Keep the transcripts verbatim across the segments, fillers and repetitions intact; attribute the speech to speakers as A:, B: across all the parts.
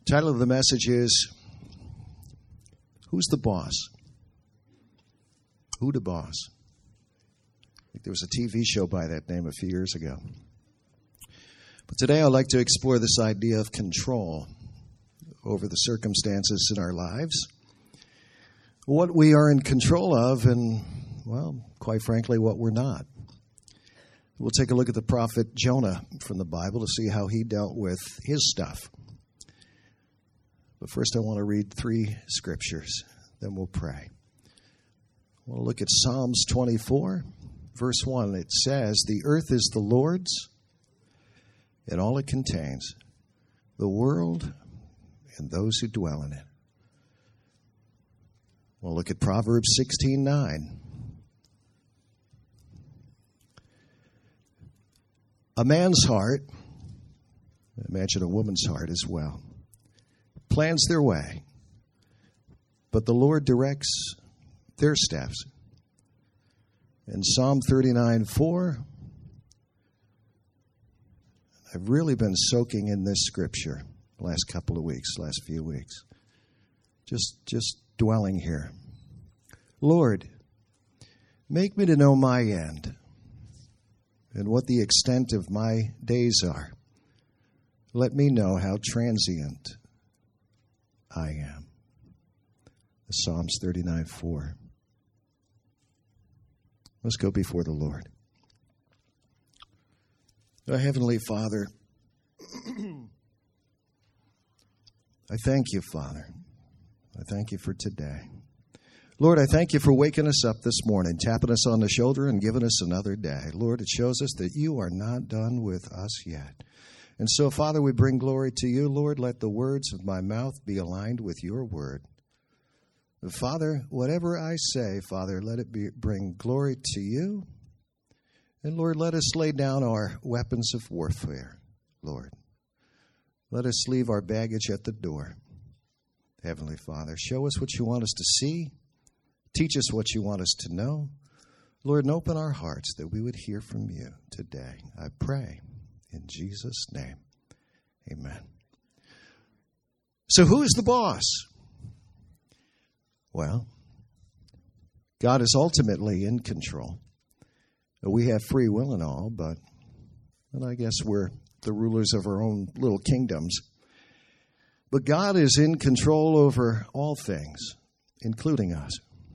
A: Title of the message is, Who's the Boss? Who the Boss? I think there was a T V show by that name a few years ago. But today I'd like to explore this idea of control over the circumstances in our lives. What we are in control of and, well, quite frankly, what we're not. We'll take a look at the prophet Jonah from the Bible to see how he dealt with his stuff. But first I want to read three scriptures, then we'll pray. I want to look at Psalms twenty-four, verse one. It says, "The earth is the Lord's and all it contains, the world and those who dwell in it." We'll look at Proverbs sixteen nine. "A man's heart," imagine a woman's heart as well, "plans their way, but the Lord directs their steps." And Psalm thirty-nine four. I've really been soaking in this scripture the last couple of weeks, last few weeks. Just, just dwelling here. "Lord, make me to know my end and what the extent of my days are. Let me know how transient I am." Psalms thirty-nine four. Let's go before the Lord. Our Heavenly Father, I thank you, Father. I thank you for today. Lord, I thank you for waking us up this morning, tapping us on the shoulder and giving us another day. Lord, it shows us that you are not done with us yet. And so, Father, we bring glory to you. Lord, let the words of my mouth be aligned with your word. Father, whatever I say, Father, let it be, bring glory to you. And, Lord, let us lay down our weapons of warfare, Lord. Let us leave our baggage at the door. Heavenly Father, show us what you want us to see. Teach us what you want us to know. Lord, and open our hearts that we would hear from you today. I pray in Jesus' name. Amen. So who is the boss? Well, God is ultimately in control. We have free will and all, but and I guess we're the rulers of our own little kingdoms. But God is in control over all things, including us.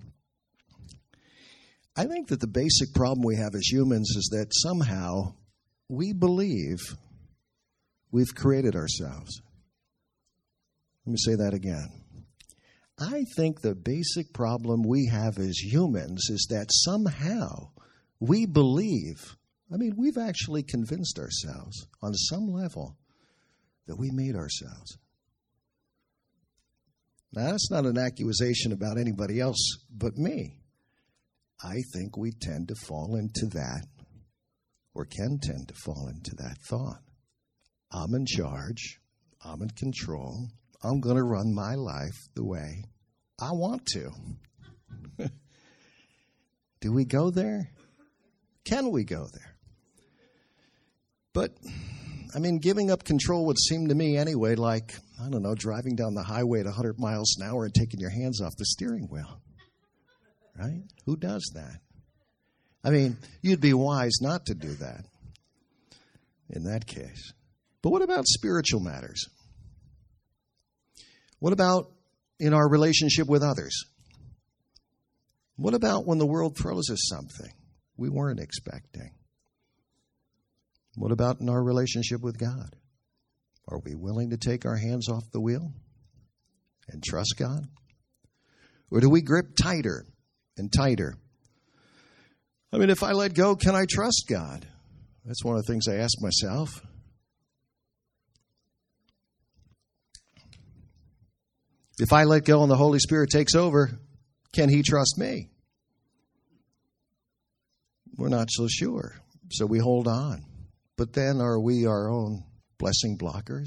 A: I think that the basic problem we have as humans is that somehow we believe we've created ourselves. Let me say that again. I think the basic problem we have as humans is that somehow we believe, I mean, we've actually convinced ourselves on some level that we made ourselves. Now, that's not an accusation about anybody else but me. I think we tend to fall into that, or can tend to fall into that thought. I'm in charge. I'm in control. I'm going to run my life the way I want to. Do we go there? Can we go there? But, I mean, giving up control would seem to me anyway like, I don't know, driving down the highway at one hundred miles an hour and taking your hands off the steering wheel. Right? Who does that? I mean, you'd be wise not to do that in that case. But what about spiritual matters? What about in our relationship with others? What about when the world throws us something we weren't expecting? What about in our relationship with God? Are we willing to take our hands off the wheel and trust God? Or do we grip tighter and tighter? I mean, if I let go, can I trust God? That's one of the things I ask myself. If I let go and the Holy Spirit takes over, can He trust me? We're not so sure, so we hold on. But then are we our own blessing blockers?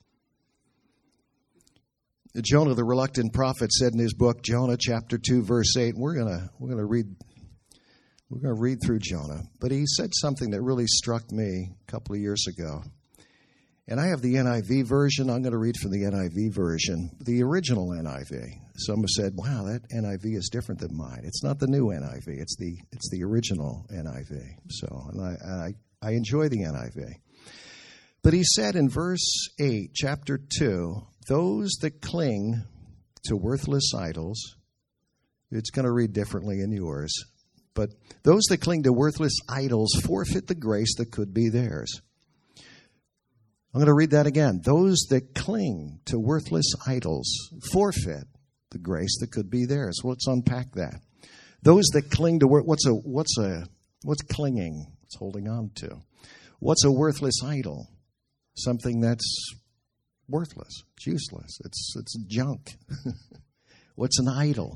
A: Jonah, the reluctant prophet, said in his book, Jonah chapter two, verse eight, we're gonna we're gonna read we're gonna read through Jonah. But he said something that really struck me a couple of years ago. And I have the N I V version. I'm going to read from the N I V version, the original N I V. Some have said, wow, that N I V is different than mine. It's not the new N I V. It's the it's the original N I V. So and I, I, I enjoy the N I V. But he said in verse eight, chapter two, those that cling to worthless idols, it's going to read differently in yours, but those that cling to worthless idols forfeit the grace that could be theirs. I'm going to read that again. Those that cling to worthless idols forfeit the grace that could be theirs. Well, let's unpack that. Those that cling to what's a what's a what's clinging? What's holding on to? What's a worthless idol? Something that's worthless. It's useless. It's it's junk. What's an idol?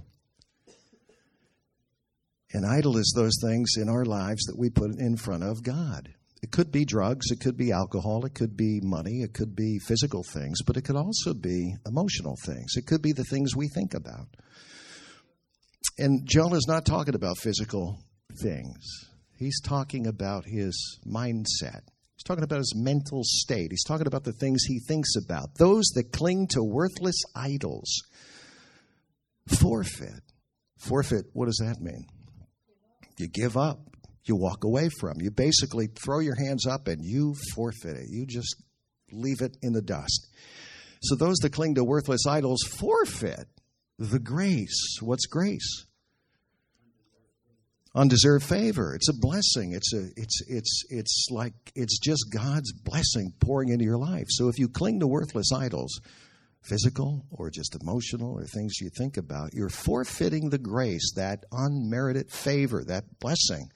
A: An idol is those things in our lives that we put in front of God. It could be drugs, it could be alcohol, it could be money, it could be physical things, but it could also be emotional things. It could be the things we think about. And Jonah's not talking about physical things. He's talking about his mindset. He's talking about his mental state. He's talking about the things he thinks about. Those that cling to worthless idols forfeit. Forfeit, what does that mean? You give up. You walk away from. You basically throw your hands up and you forfeit it. You just leave it in the dust. So those that cling to worthless idols forfeit the grace. What's grace? Undeserved favor. It's a blessing. It's a it's it's it's like it's just God's blessing pouring into your life. So if you cling to worthless idols, physical or just emotional or things you think about, you're forfeiting the grace, that unmerited favor, that blessing.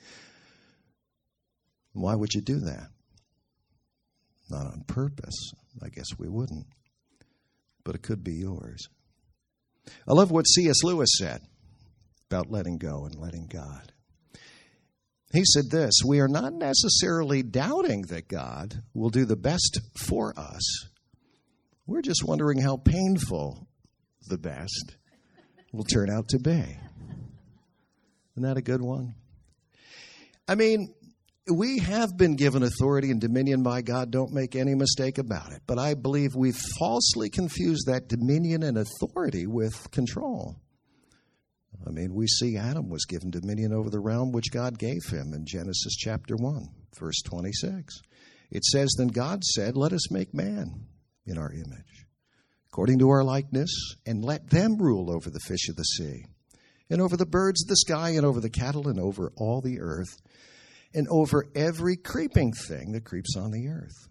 A: Why would you do that? Not on purpose. I guess we wouldn't. But it could be yours. I love what C S Lewis said about letting go and letting God. He said this, we are not necessarily doubting that God will do the best for us. We're just wondering how painful the best will turn out to be. Isn't that a good one? I mean, we have been given authority and dominion by God. Don't make any mistake about it. But I believe we've falsely confused that dominion and authority with control. I mean, we see Adam was given dominion over the realm which God gave him in Genesis chapter one, verse twenty-six. It says, then God said, let us make man in our image, according to our likeness, and let them rule over the fish of the sea, and over the birds of the sky, and over the cattle, and over all the earth, and over every creeping thing that creeps on the earth.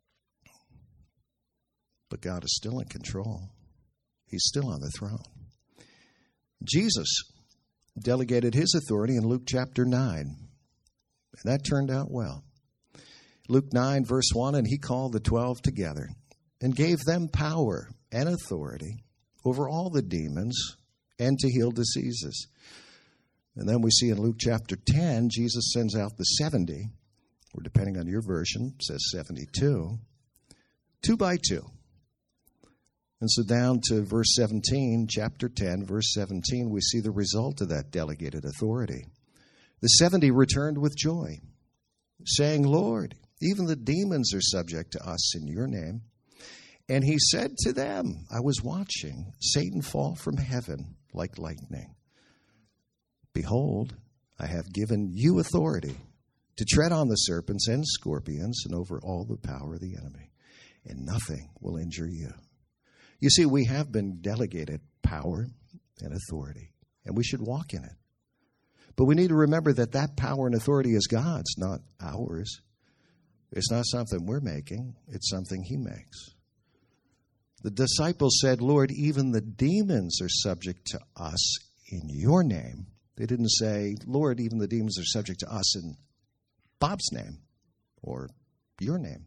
A: But God is still in control. He's still on the throne. Jesus delegated his authority in Luke chapter nine, and that turned out well. Luke nine, verse one, and he called the twelve together and gave them power and authority over all the demons and to heal diseases. And then we see in Luke chapter ten, Jesus sends out the seventy, or depending on your version, it says seventy-two, two by two. And so down to verse seventeen, chapter ten, verse seventeen, we see the result of that delegated authority. The seventy returned with joy, saying, Lord, even the demons are subject to us in your name. And he said to them, I was watching Satan fall from heaven like lightning. Behold, I have given you authority to tread on the serpents and scorpions and over all the power of the enemy, and nothing will injure you. You see, we have been delegated power and authority, and we should walk in it. But we need to remember that that power and authority is God's, not ours. It's not something we're making. It's something he makes. The disciples said, Lord, even the demons are subject to us in your name. They didn't say, Lord, even the demons are subject to us in Bob's name or your name.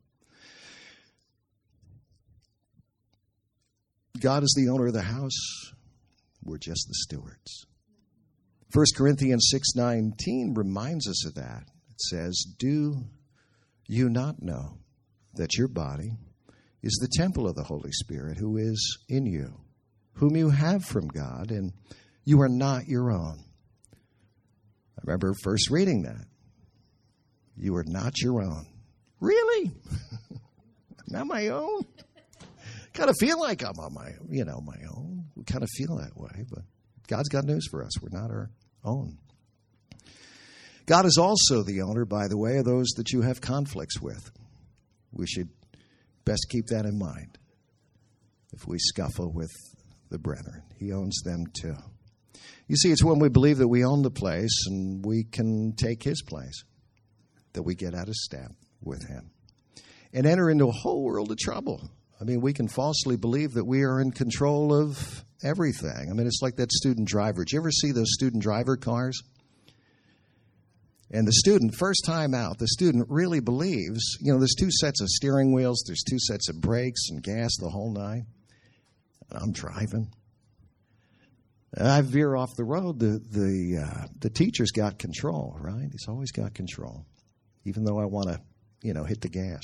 A: God is the owner of the house. We're just the stewards. First Corinthians six nineteen reminds us of that. It says, do you not know that your body is the temple of the Holy Spirit who is in you, whom you have from God, and you are not your own? I remember first reading that. You are not your own. Really? Not my own. Kind of feel like I'm on my, you know, my own. We kind of feel that way, but God's got news for us. We're not our own. God is also the owner, by the way, of those that you have conflicts with. We should best keep that in mind. If we scuffle with the brethren, he owns them too. You see, it's when we believe that we own the place and we can take his place that we get out of step with him and enter into a whole world of trouble. I mean, we can falsely believe that we are in control of everything. I mean, it's like that student driver. Did you ever see those student driver cars? And the student, first time out, the student really believes, you know, there's two sets of steering wheels, there's two sets of brakes and gas, the whole nine. And I'm driving. And I veer off the road. The the uh, the teacher's got control, right? He's always got control, even though I want to, you know, hit the gas.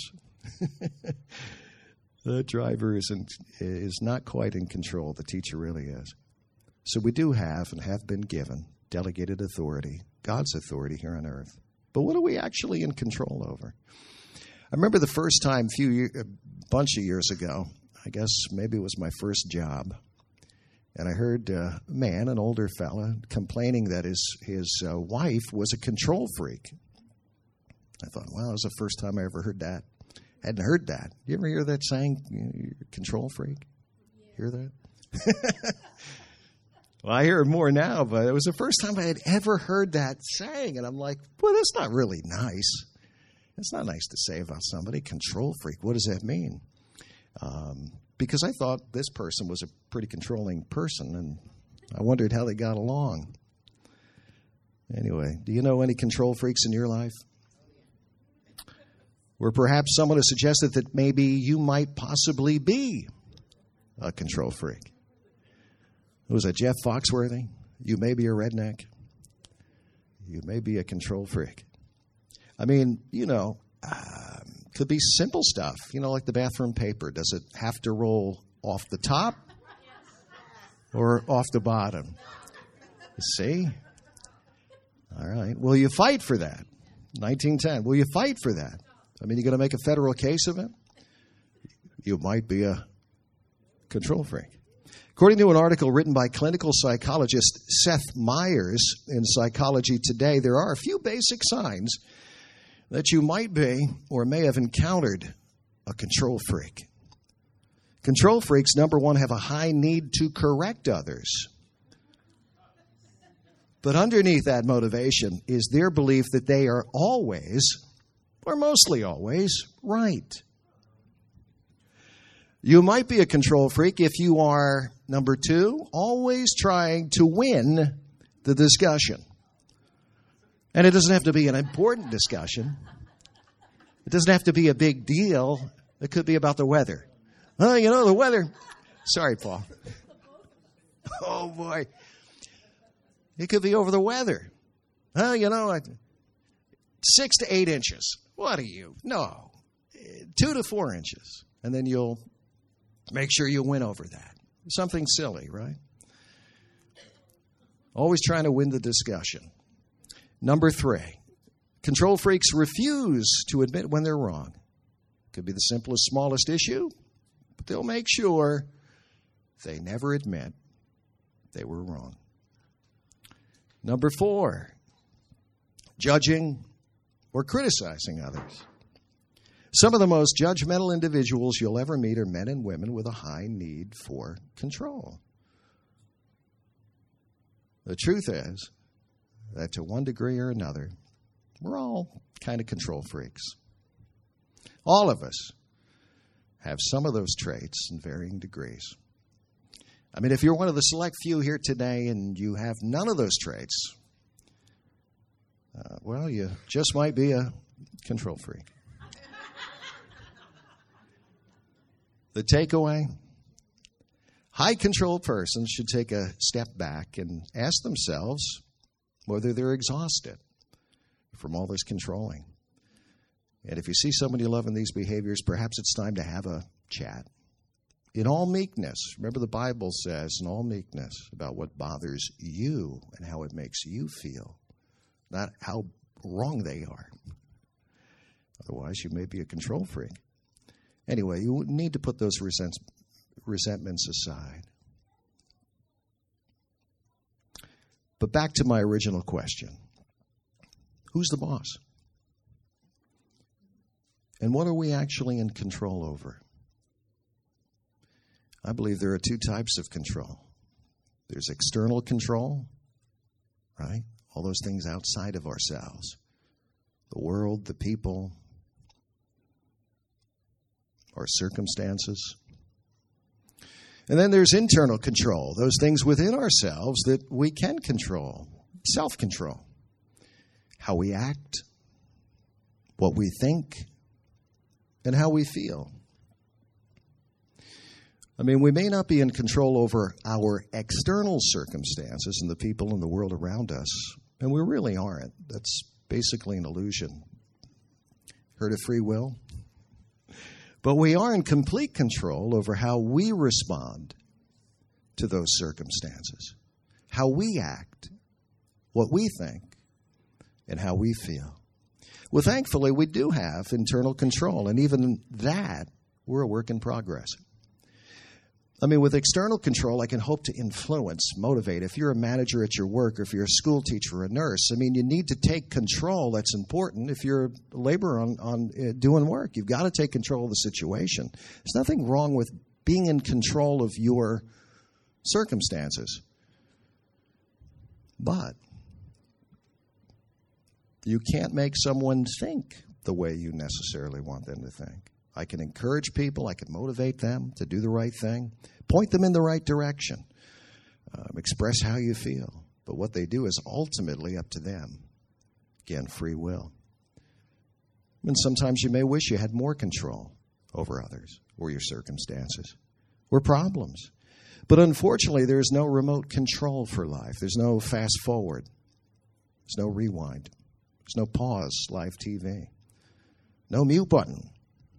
A: The driver isn't is not quite in control. The teacher really is. So we do have and have been given delegated authority, God's authority here on earth. But what are we actually in control over? I remember the first time, few year, a bunch of years ago, I guess maybe it was my first job, and I heard a man, an older fella, complaining that his his uh, wife was a control freak. I thought, wow, that was the first time I ever heard that. Hadn't heard that. You ever hear that saying, you know, you're a control freak? Hear that? Well, I hear it more now, but it was the first time I had ever heard that saying. And I'm like, well, that's not really nice. It's not nice to say about somebody, control freak. What does that mean? Um, because I thought this person was a pretty controlling person, and I wondered how they got along. Anyway, do you know any control freaks in your life? Or perhaps someone has suggested that maybe you might possibly be a control freak. Was that Jeff Foxworthy? You may be a redneck. You may be a control freak. I mean, you know, uh, could be simple stuff. You know, like the bathroom paper. Does it have to roll off the top or off the bottom? See? All right. Will you fight for that? nineteen ten. Will you fight for that? I mean, you're going to make a federal case of it? You might be a control freak. According to an article written by clinical psychologist Seth Meyers in Psychology Today, there are a few basic signs that you might be or may have encountered a control freak. Control freaks, number one, have a high need to correct others. But underneath that motivation is their belief that they are always, or mostly always, right. You might be a control freak if you are, number two, always trying to win the discussion. And it doesn't have to be an important discussion. It doesn't have to be a big deal. It could be about the weather. Oh, you know, the weather. Sorry, Paul. Oh, boy. It could be over the weather. Oh, you know, six to eight inches. What are you? No. Two to four inches. And then you'll make sure you win over that. Something silly, right? Always trying to win the discussion. Number three, control freaks refuse to admit when they're wrong. Could be the simplest, smallest issue, but they'll make sure they never admit they were wrong. Number four, judging or criticizing others. Some of the most judgmental individuals you'll ever meet are men and women with a high need for control. The truth is that to one degree or another, we're all kind of control freaks. All of us have some of those traits in varying degrees. I mean, if you're one of the select few here today and you have none of those traits, uh, well, you just might be a control freak. The takeaway, high control persons should take a step back and ask themselves whether they're exhausted from all this controlling. And if you see somebody loving these behaviors, perhaps it's time to have a chat. In all meekness, remember the Bible says, in all meekness, about what bothers you and how it makes you feel, not how wrong they are. Otherwise, you may be a control freak. Anyway, you need to put those resent, resentments aside. But back to my original question. Who's the boss? And what are we actually in control over? I believe there are two types of control. There's external control, right? All those things outside of ourselves. The world, the people, our circumstances. And then there's internal control, those things within ourselves that we can control, self-control. How we act, what we think, and how we feel. I mean, we may not be in control over our external circumstances and the people in the world around us, and we really aren't. That's basically an illusion. Heard of free will? But we are in complete control over how we respond to those circumstances, how we act, what we think, and how we feel. Well, thankfully, we do have internal control, and even that, we're a work in progress. I mean, with external control, I can hope to influence, motivate. If you're a manager at your work, or if you're a school teacher or a nurse, I mean, you need to take control. That's important. If you're a laborer on, on uh, doing work, you've got to take control of the situation. There's nothing wrong with being in control of your circumstances. But you can't make someone think the way you necessarily want them to think. I can encourage people. I can motivate them to do the right thing. Point them in the right direction. Um, express how you feel. But what they do is ultimately up to them. Again, free will. And sometimes you may wish you had more control over others or your circumstances or problems. But unfortunately, there's no remote control for life. There's no fast forward. There's no rewind. There's no pause, live T V. No mute button.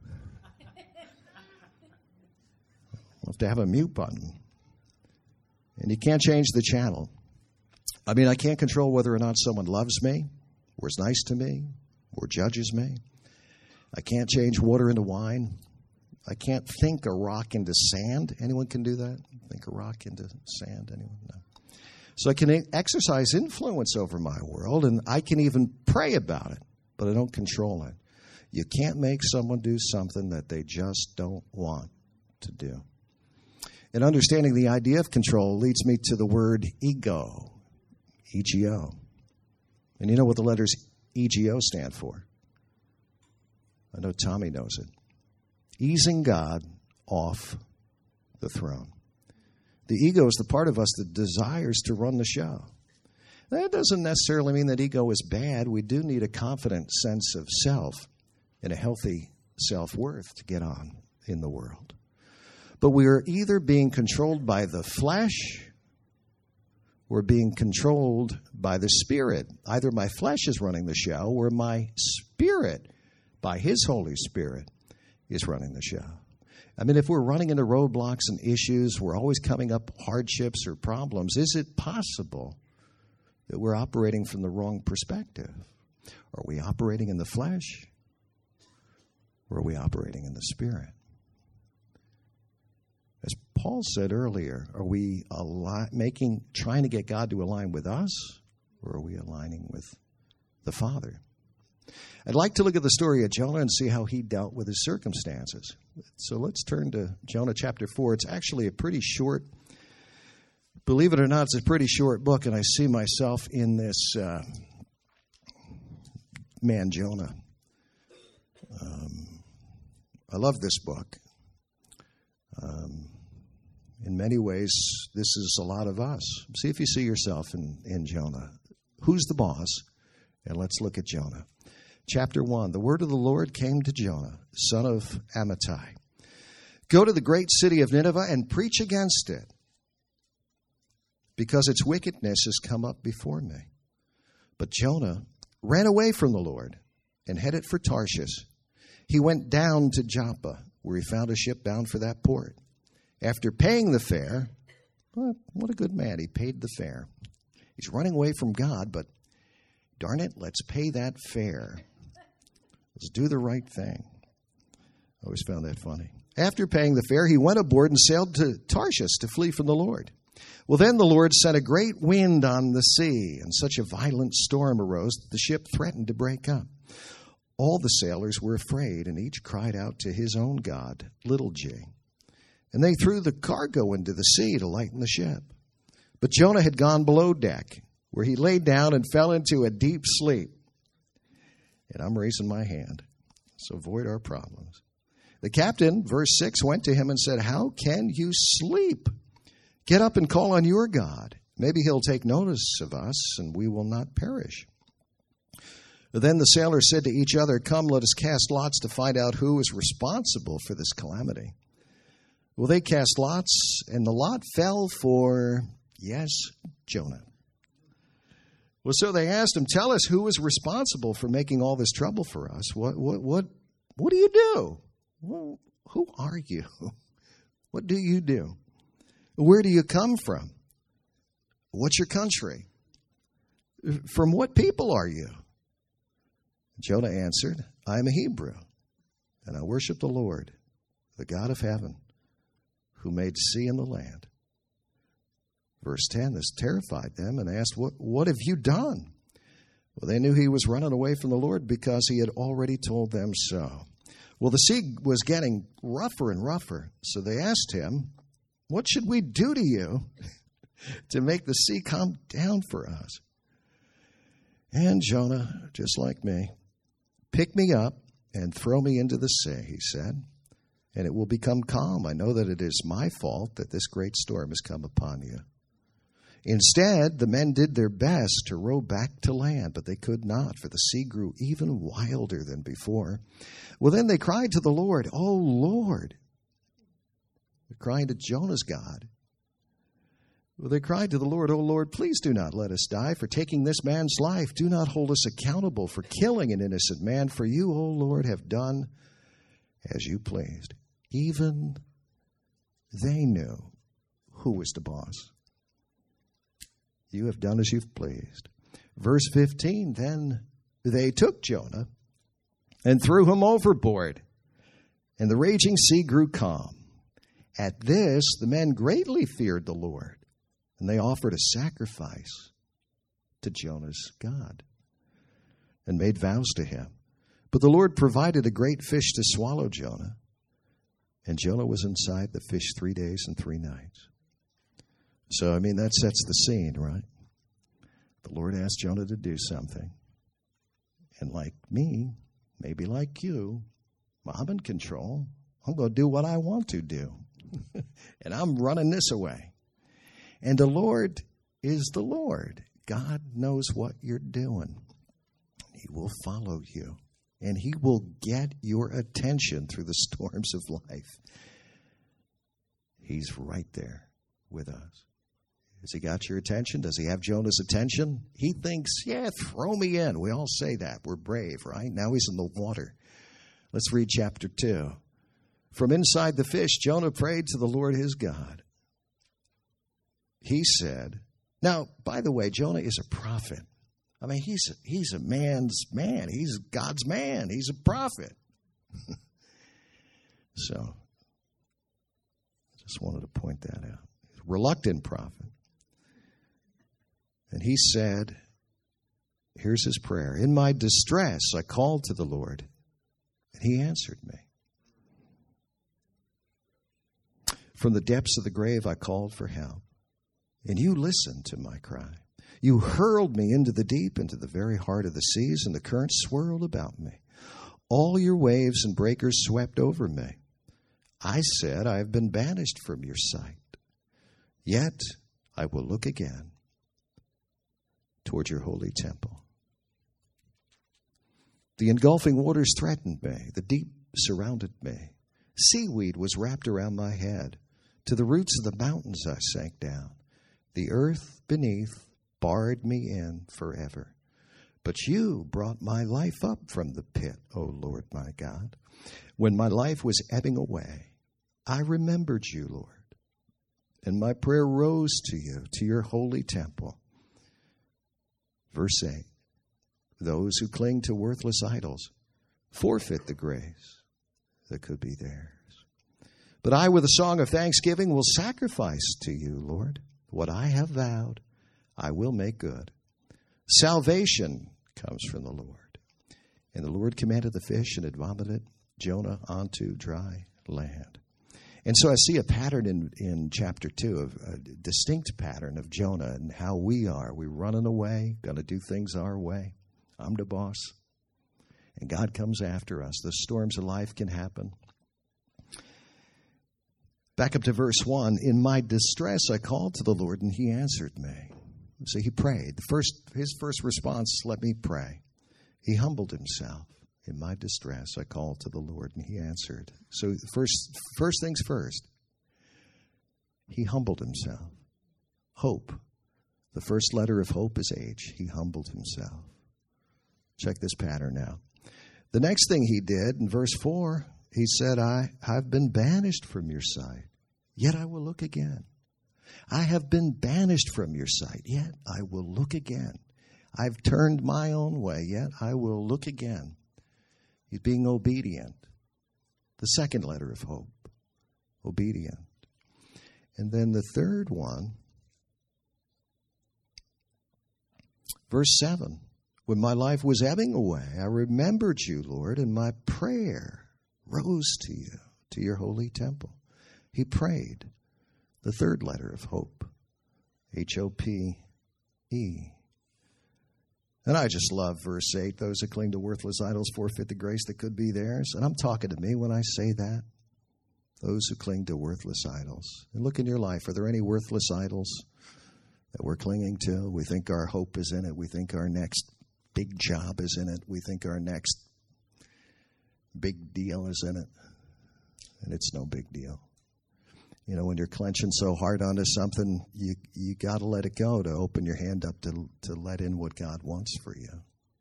A: You have to have a mute button. And you can't change the channel. I mean, I can't control whether or not someone loves me, or is nice to me, or judges me. I can't change water into wine. I can't think a rock into sand. Anyone can do that? Think a rock into sand? Anyone? No. So I can exercise influence over my world, and I can even pray about it, but I don't control it. You can't make someone do something that they just don't want to do. And understanding the idea of control leads me to the word ego, E G O. And you know what the letters E G O stand for? I know Tommy knows it. Easing God off the throne. The ego is the part of us that desires to run the show. That doesn't necessarily mean that ego is bad. We do need a confident sense of self and a healthy self-worth to get on in the world. But we are either being controlled by the flesh or being controlled by the Spirit. Either my flesh is running the show or my spirit, by His Holy Spirit, is running the show. I mean, if we're running into roadblocks and issues, we're always coming up hardships or problems, is it possible that we're operating from the wrong perspective? Are we operating in the flesh or are we operating in the Spirit? As Paul said earlier, are we ali- making, trying to get God to align with us, or are we aligning with the Father? I'd like to look at the story of Jonah and see how he dealt with his circumstances. So let's turn to Jonah chapter four. It's actually a pretty short, believe it or not, it's a pretty short book, and I see myself in this uh, man, Jonah. Um, I love this book. Um, in many ways, this is a lot of us. See if you see yourself in, in Jonah. Who's the boss? And let's look at Jonah. Chapter one, the word of the Lord came to Jonah, son of Amittai. Go to the great city of Nineveh and preach against it, because its wickedness has come up before me. But Jonah ran away from the Lord and headed for Tarshish. He went down to Joppa, where he found a ship bound for that port. After paying the fare, well, what a good man, he paid the fare. He's running away from God, but darn it, let's pay that fare. Let's do the right thing. I always found that funny. After paying the fare, he went aboard and sailed to Tarshish to flee from the Lord. Well, then the Lord sent a great wind on the sea, and such a violent storm arose that the ship threatened to break up. All the sailors were afraid, and each cried out to his own god, little g. And they threw the cargo into the sea to lighten the ship. But Jonah had gone below deck, where he lay down and fell into a deep sleep. And I'm raising my hand, so avoid our problems. The captain, verse six, went to him and said, "How can you sleep? Get up and call on your God. Maybe he'll take notice of us, and we will not perish." Then the sailors said to each other, "Come, let us cast lots to find out who is responsible for this calamity." Well, they cast lots, and the lot fell for, yes, Jonah. Well, so they asked him, "Tell us who is responsible for making all this trouble for us. What, what, what, what do you do? Well, who are you? What do you do? Where do you come from? What's your country? From what people are you?" Jonah answered, "I am a Hebrew, and I worship the Lord, the God of heaven, who made sea and the land." Verse ten, this terrified them and asked, what, what have you done? Well, they knew he was running away from the Lord because he had already told them so. Well, the sea was getting rougher and rougher, so they asked him, "What should we do to you to make the sea calm down for us?" And Jonah, just like me, "Pick me up and throw me into the sea," he said, "and it will become calm. I know that it is my fault that this great storm has come upon you." Instead, the men did their best to row back to land, but they could not, for the sea grew even wilder than before. Well, then they cried to the Lord, "Oh, Lord." They're crying to Jonah's God. Well, they cried to the Lord, "Oh, Lord, please do not let us die for taking this man's life. Do not hold us accountable for killing an innocent man, for you, O Lord, have done as you pleased." Even they knew who was the boss. You have done as you've pleased. Verse fifteen, then they took Jonah and threw him overboard, and the raging sea grew calm. At this, the men greatly feared the Lord, and they offered a sacrifice to Jonah's God and made vows to him. But the Lord provided a great fish to swallow Jonah, and Jonah was inside the fish three days and three nights. So, I mean, that sets the scene, right? The Lord asked Jonah to do something. And like me, maybe like you, I'm in control. I'm going to do what I want to do. And I'm running this away. And the Lord is the Lord. God knows what you're doing. He will follow you. And he will get your attention through the storms of life. He's right there with us. Has he got your attention? Does he have Jonah's attention? He thinks, yeah, throw me in. We all say that. We're brave, right? Now he's in the water. Let's read chapter two. From inside the fish, Jonah prayed to the Lord his God. He said, now, by the way, Jonah is a prophet. I mean, he's a, he's a man's man. He's God's man. He's a prophet. So, I just wanted to point that out. Reluctant prophet. And he said, here's his prayer. In my distress, I called to the Lord, and he answered me. From the depths of the grave, I called for help, and you listened to my cry. You hurled me into the deep, into the very heart of the seas, and the currents swirled about me. All your waves and breakers swept over me. I said, I have been banished from your sight. Yet I will look again toward your holy temple. The engulfing waters threatened me. The deep surrounded me. Seaweed was wrapped around my head. To the roots of the mountains I sank down. The earth beneath barred me in forever. But you brought my life up from the pit, O Lord my God. When my life was ebbing away, I remembered you, Lord. And my prayer rose to you, to your holy temple. Verse eight, those who cling to worthless idols forfeit the grace that could be theirs. But I, with a song of thanksgiving, will sacrifice to you, Lord. What I have vowed, I will make good. Salvation comes from the Lord. And the Lord commanded the fish, and it vomited Jonah onto dry land. And so I see a pattern in, in chapter two, of a distinct pattern of Jonah and how we are. We're running away, going to do things our way. I'm the boss. And God comes after us. The storms of life can happen. Back up to verse one. In my distress I called to the Lord, and he answered me. So he prayed. The first, his first response, let me pray. He humbled himself. In my distress I called to the Lord, and he answered. So first, first things first. He humbled himself. Hope. The first letter of hope is H. He humbled himself. Check this pattern now. The next thing he did, in verse four, he said, I have been banished from your sight, yet I will look again. I have been banished from your sight, yet I will look again. I've turned my own way, yet I will look again. He's being obedient. The second letter of hope, obedient. And then the third one, verse seven. When my life was ebbing away, I remembered you, Lord, and my prayer rose to you, to your holy temple. He prayed. The third letter of hope, H O P E. And I just love verse eight. Those that cling to worthless idols forfeit the grace that could be theirs. And I'm talking to me when I say that. Those who cling to worthless idols. And look in your life. Are there any worthless idols that we're clinging to? We think our hope is in it. We think our next big job is in it. We think our next big deal is in it. And it's no big deal. You know, when you're clenching so hard onto something, you you got to let it go to open your hand up to to let in what God wants for you.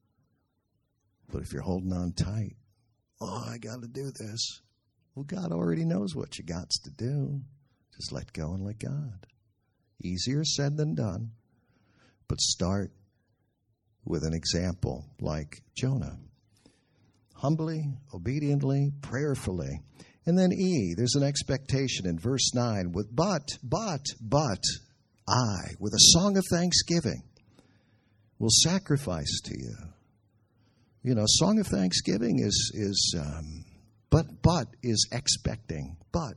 A: But if you're holding on tight, oh, I got to do this. Well, God already knows what you got to do. Just let go and let God. Easier said than done. But start with an example like Jonah. Humbly, obediently, prayerfully. And then E, there's an expectation in verse nine. With but, but, but, I, with a song of thanksgiving, will sacrifice to you. You know, song of thanksgiving is, is um, but, but is expecting. But,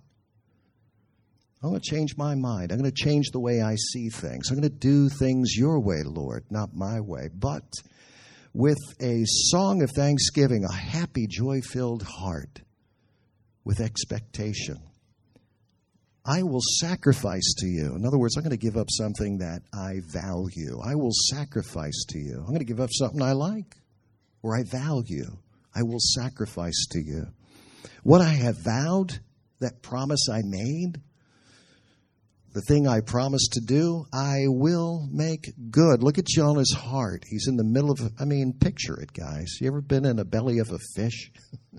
A: I'm going to change my mind. I'm going to change the way I see things. I'm going to do things your way, Lord, not my way. But with a song of thanksgiving, a happy, joy-filled heart, with expectation, I will sacrifice to you. In other words, I'm going to give up something that I value. I will sacrifice to you. I'm going to give up something I like or I value. I will sacrifice to you. What I have vowed, that promise I made, the thing I promised to do, I will make good. Look at Jonah's heart. He's in the middle of, I mean, picture it, guys. You ever been in the belly of a fish?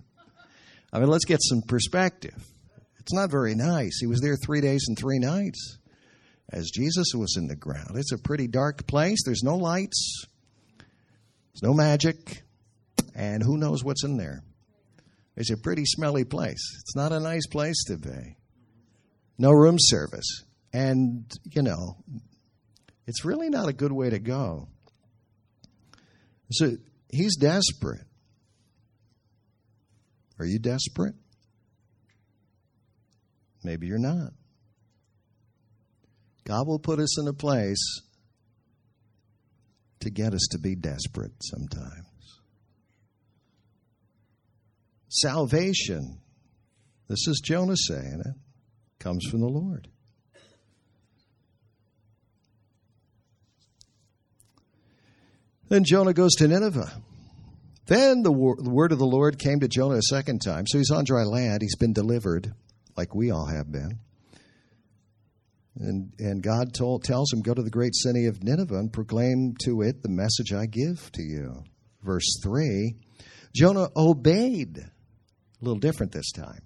A: I mean, let's get some perspective. It's not very nice. He was there three days and three nights as Jesus was in the ground. It's a pretty dark place. There's no lights. There's no magic. And who knows what's in there? It's a pretty smelly place. It's not a nice place to be. No room service. And, you know, it's really not a good way to go. So he's desperate. Are you desperate? Maybe you're not. God will put us in a place to get us to be desperate sometimes. Salvation, this is Jonah saying it, comes from the Lord. Then Jonah goes to Nineveh. Then the word of the Lord came to Jonah a second time. So he's on dry land. He's been delivered, like we all have been. And and God told, tells him, go to the great city of Nineveh and proclaim to it the message I give to you. Verse three, Jonah obeyed. A little different this time.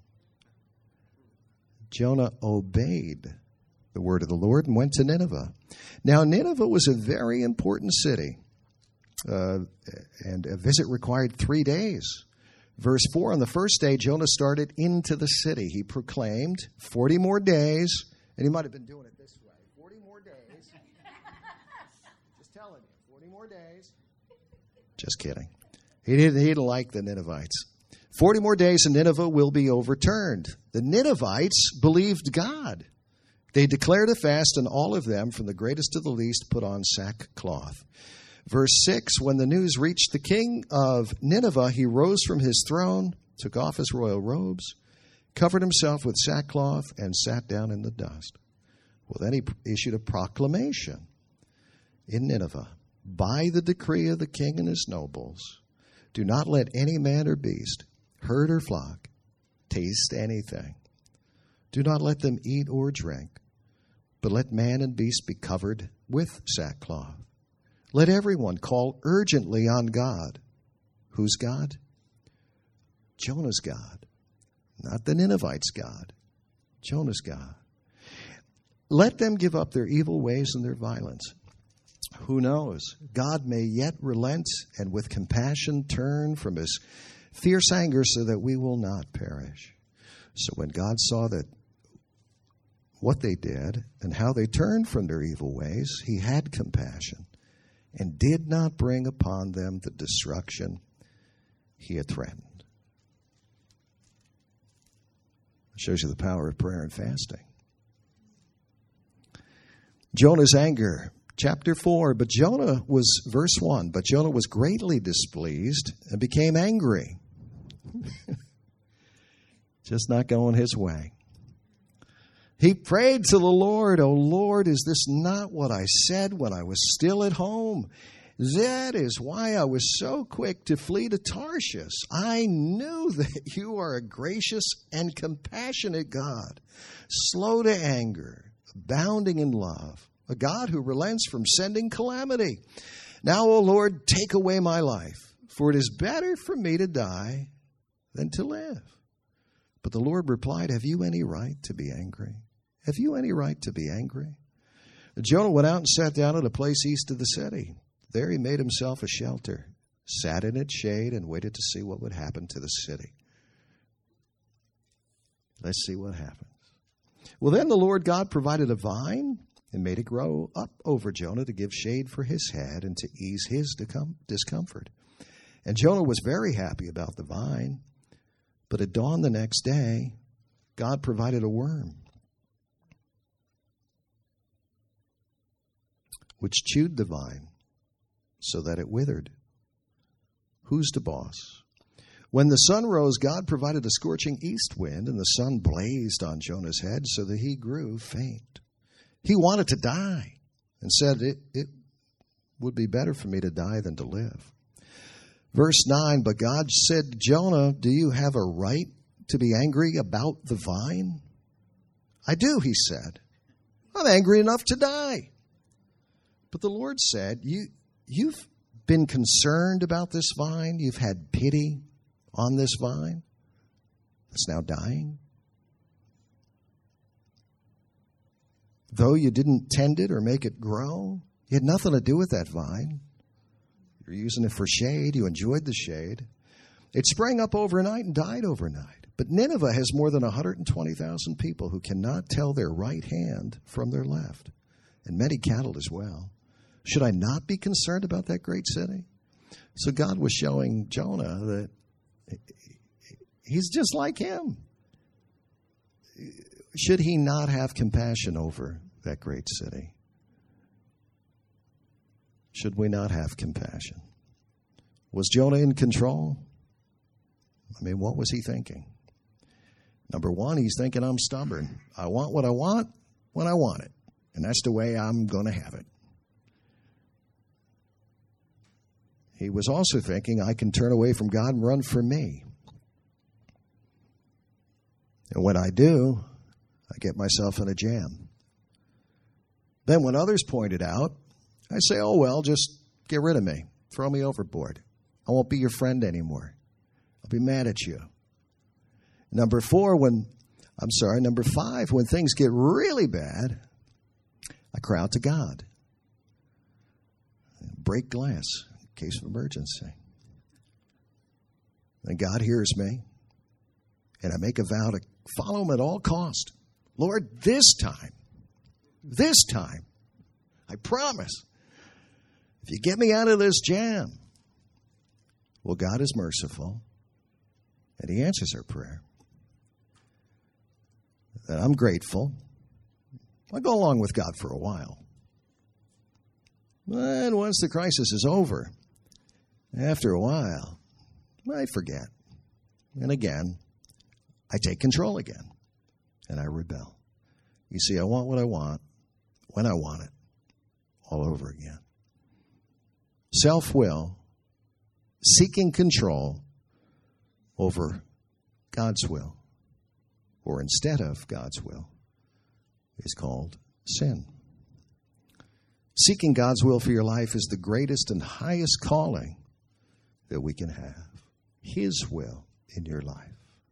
A: Jonah obeyed the word of the Lord and went to Nineveh. Now, Nineveh was a very important city. Uh, and a visit required three days Verse four, on the first day, Jonah started into the city. He proclaimed forty more days, and he might have been doing it this way. forty more days. Just telling you, forty more days. Just kidding. He didn't, he didn't like the Ninevites. forty more days and Nineveh will be overturned. The Ninevites believed God. They declared a fast, and all of them, from the greatest to the least, put on sackcloth. Verse six, when the news reached the king of Nineveh, he rose from his throne, took off his royal robes, covered himself with sackcloth, and sat down in the dust. Well, then he issued a proclamation in Nineveh, by the decree of the king and his nobles, do not let any man or beast, herd or flock, taste anything. Do not let them eat or drink, but let man and beast be covered with sackcloth. Let everyone call urgently on God. Whose God? Jonah's God. Not the Ninevites' God. Jonah's God. Let them give up their evil ways and their violence. Who knows? God may yet relent and with compassion turn from his fierce anger so that we will not perish. So when God saw that what they did and how they turned from their evil ways, he had compassion and did not bring upon them the destruction he had threatened. It shows you the power of prayer and fasting. Jonah's anger, chapter four. But Jonah was, verse one, but Jonah was greatly displeased and became angry. Just not going his way. He prayed to the Lord, "O Lord, is this not what I said when I was still at home? That is why I was so quick to flee to Tarshish. I knew that you are a gracious and compassionate God, slow to anger, abounding in love, a God who relents from sending calamity. Now, O Lord, take away my life, for it is better for me to die than to live." But the Lord replied, "Have you any right to be angry? Have you any right to be angry?" Jonah went out and sat down at a place east of the city. There he made himself a shelter, sat in its shade, and waited to see what would happen to the city. Let's see what happens. Well, then the Lord God provided a vine and made it grow up over Jonah to give shade for his head and to ease his discomfort. And Jonah was very happy about the vine. But at dawn the next day, God provided a worm, which chewed the vine so that it withered. Who's the boss? When the sun rose, God provided a scorching east wind, and the sun blazed on Jonah's head so that he grew faint. He wanted to die and said, it, it would be better for me to die than to live. Verse nine, but God said, "Jonah, do you have a right to be angry about the vine?" "I do," he said. "I'm angry enough to die." But the Lord said, you, you've been concerned about this vine. You've had pity on this vine that's now dying. Though you didn't tend it or make it grow, you had nothing to do with that vine. You're using it for shade. You enjoyed the shade. It sprang up overnight and died overnight. But Nineveh has more than one hundred twenty thousand people who cannot tell their right hand from their left, and many cattle as well. Should I not be concerned about that great city? So God was showing Jonah that he's just like him. Should he not have compassion over that great city? Should we not have compassion? Was Jonah in control? I mean, what was he thinking? Number one, he's thinking, I'm stubborn. I want what I want when I want it. And that's the way I'm going to have it. He was also thinking, I can turn away from God and run for me. And when I do, I get myself in a jam. Then when others point it out, I say, oh, well, just get rid of me. Throw me overboard. I won't be your friend anymore. I'll be mad at you. Number four, when, I'm sorry, number five, when things get really bad, I cry out to God. Break glass in case of emergency. And God hears me. And I make a vow to follow him at all cost. Lord, this time, this time, I promise, if you get me out of this jam, well, God is merciful, and he answers our prayer. And I'm grateful. I go along with God for a while. And once the crisis is over, after a while, I forget. And again, I take control again, and I rebel. You see, I want what I want, when I want it, all over again. Self-will, seeking control over God's will, or instead of God's will, is called sin. Seeking God's will for your life is the greatest and highest calling that we can have. His will in your life.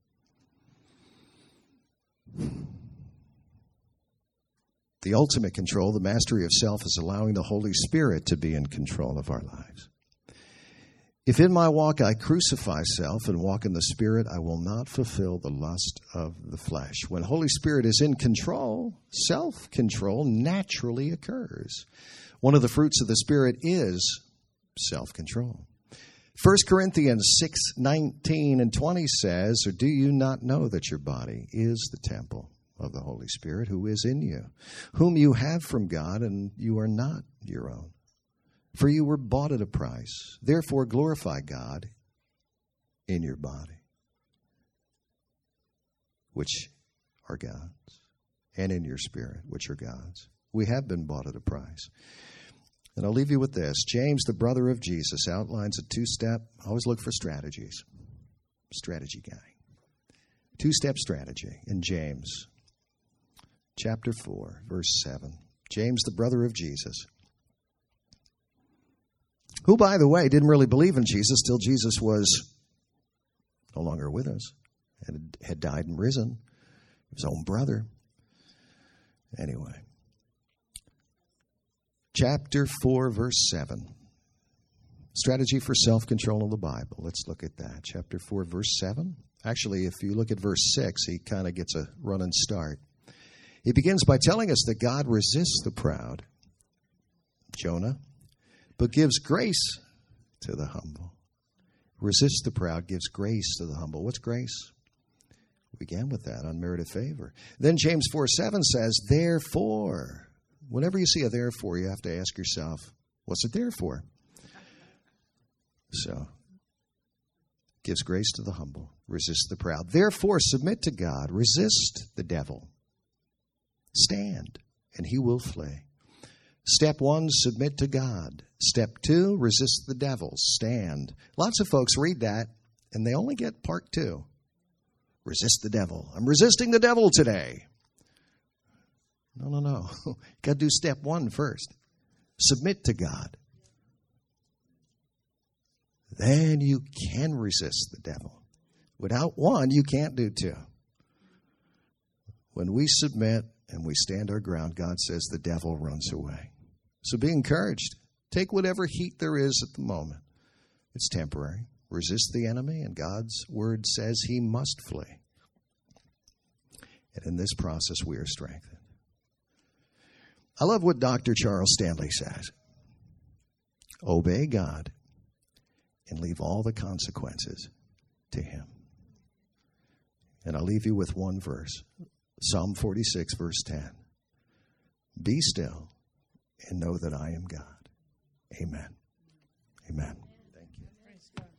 A: The ultimate control, the mastery of self, is allowing the Holy Spirit to be in control of our lives. If in my walk I crucify self and walk in the Spirit, I will not fulfill the lust of the flesh. When Holy Spirit is in control, self-control naturally occurs. One of the fruits of the Spirit is self-control. First Corinthians six nineteen and twenty says, or do you not know that your body is the temple of the Holy Spirit who is in you, whom you have from God, and you are not your own? For you were bought at a price. Therefore glorify God in your body, which are God's, and in your spirit, which are God's. We have been bought at a price. And I'll leave you with this. James, the brother of Jesus, outlines a two-step, always look for strategies, strategy guy. Two-step strategy in James, chapter four, verse seven. James, the brother of Jesus, who, by the way, didn't really believe in Jesus till Jesus was no longer with us and had died and risen. His own brother. Anyway. Chapter four, verse seven. Strategy for self-control in the Bible. Let's look at that. Chapter four, verse seven. Actually, if you look at verse six, he kind of gets a running start. He begins by telling us that God resists the proud, Jonah, but gives grace to the humble. Resists the proud, gives grace to the humble. What's grace? We began with that, unmerited favor. Then James four seven says, therefore. Whenever you see a therefore, you have to ask yourself, what's it there for? So, gives grace to the humble, resist the proud. Therefore, submit to God, resist the devil. Stand, and he will flee. Step one, submit to God. Step two, resist the devil. Stand. Lots of folks read that, and they only get part two. Resist the devil. I'm resisting the devil today. No, no, no. You got to do step one first. Submit to God. Then you can resist the devil. Without one, you can't do two. When we submit and we stand our ground, God says the devil runs away. So be encouraged. Take whatever heat there is at the moment. It's temporary. Resist the enemy, and God's word says he must flee. And in this process, we are strengthened. I love what Doctor Charles Stanley says. Obey God and leave all the consequences to him. And I'll leave you with one verse. Psalm forty-six, verse ten. Be still and know that I am God. Amen. Amen. Thank you.